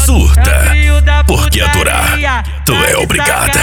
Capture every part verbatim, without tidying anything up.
surta, porque aturar tu é obrigada.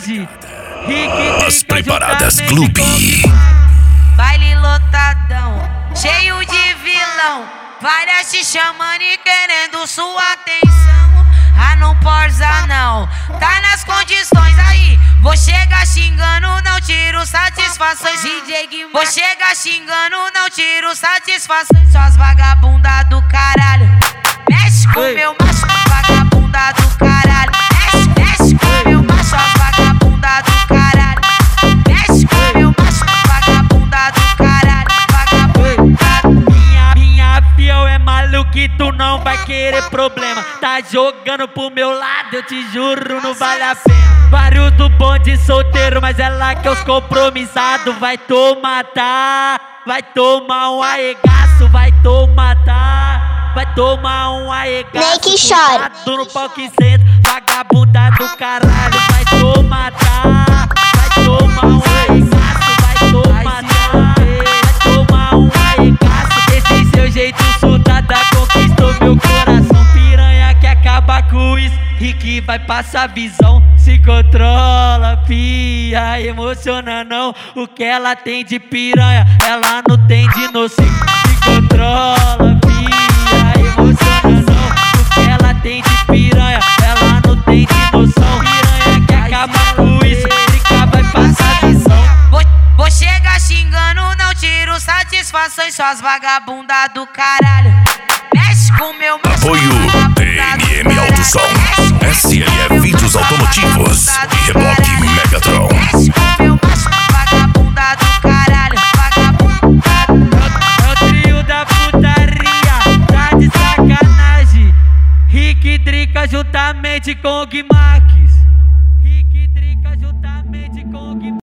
As preparadas Clube. Baile lotadão, cheio de vilão, várias te chamando e querendo sua atenção. Ah, não porza não, tá nas condições aí. Vou chegar xingando, não tiro satisfações. D J Guimar. Vou chegar xingando, não tiro satisfações. Suas vagabunda do caralho, mexe com Oi. meu macho, vagabunda do caralho. Mexe, mexe com meu macho, suas vagabunda do caralho. Mexe com meu macho, vagabunda do caralho. Vagabunda. Minha, minha fiel é maluquito, tu não vai querer problema. Tá jogando pro meu lado, eu te juro, não vale a pena. Vários do bonde solteiro, mas é lá que os compromissados vai tomar, tá? Vai tomar um arregaço, vai tomar, tá? Vai tomar um arregaço. Nem que chore. No pau que senta, vagabunda do caralho, vai tomar, tá? Vai tomar um arregaço, vai tomar, tá? Vai tomar um arregaço. Esse seu jeito soldada conquistou meu coração. Piranha que acaba com isso e que vai passar visão. Se controla, pia, emociona não. O que ela tem de piranha, ela não tem de noção. Se controla, pia, emociona não. O que ela tem de piranha, ela não tem de noção. Piranha que acaba com isso, fica vai passar visão. Vou, vou chegar xingando, não tiro satisfações. Suas vagabunda do caralho, mexe com meu macho. Apoio T N M Autosom, S L E Vídeos Automotivos e Reboque Megatron. Mexe com meu macho, vagabunda do caralho. Vagabunda. É o trio da putaria, tá de sacanagem. Rick Drica juntamente com o Guimar.